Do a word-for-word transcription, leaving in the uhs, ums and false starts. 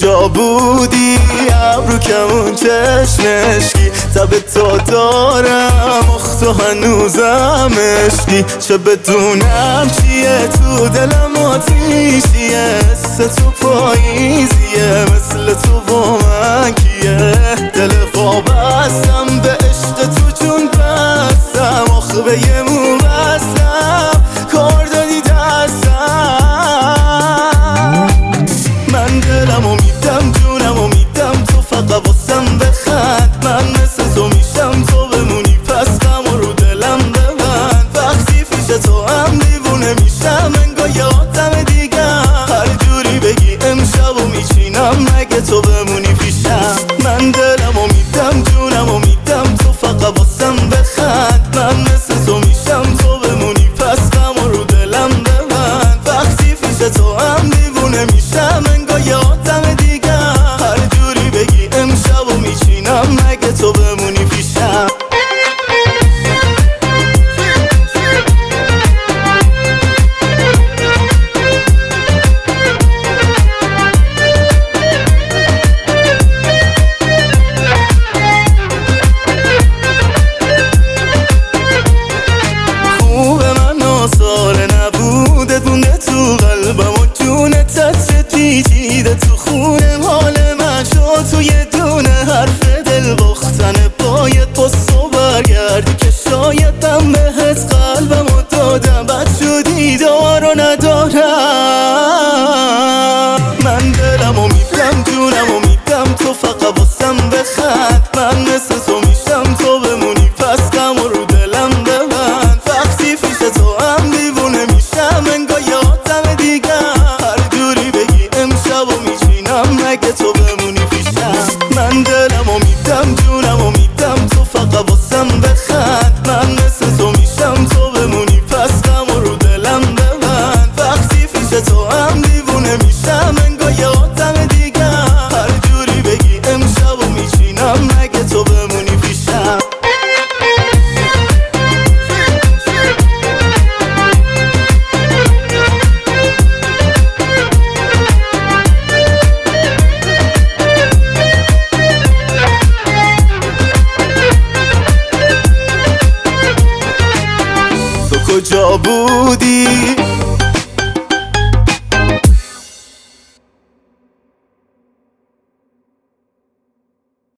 کجا بودی؟ ابرو کمون چشمشکی تب تا دارم اختو هنوزم عشقی. چه بدونم چیه تو دلم آتیشیه، حس تو پاییزیه، مثل تو با من کیه؟ دل وابستم به عشق تو جون بستم، آخه به یه مو بستم کار دادی دستم. من دلم و میدم جونم و میدم تو فقط واسم بخند. من مثل تو میشم تو بمونی پس غم رو دلم ببند. وقتی پیش تو هم دیوونه میشم انگار یه آدم دیگم. هر جوری بگی امشب و میچینم مگه تو بمونی پیشم. من دلم و میدم جونم و میدم تو فقط واسم بخند. من مثل تو میشم تو بمونی پس غم رو دلم ببند. وقتی پیش تو هم دیوونه میشم انگار یه آدم دیگم. هر جوری بگی امشب و میچینم مگه تو بمونی پیشم. ساره نبودت مونده تو قلبم و جونت تطرت پیچیده تو خونه. حال من شد تو یه دونه حرف دل باختن باید پس و برگردی که شایدم بهت قلبم و دادم. بد شدی دارو ندارم. من دلم و میدم جونم و میدم تو فقط واسم بخند. من مثل تو میشم تو بمونی پس غم رو دلم ببند. وقتی پیش تو هم دیوونه میشم انگار یه آدم دیگم. هر جوری بگی امشب و میچینم مگه تو بمونی پیشم. من دلم و میدم جونم و میدم تو فقط واسم بخند. من مثل تو میشم تو بمونی پس غم رو دلم ببند. وقتی پیش تو هم دیوونه میشم انگار یه آدم دیگم. هر جوری بگی امشب و میچینم مگه تو بمونی پیشم. کجا بودی؟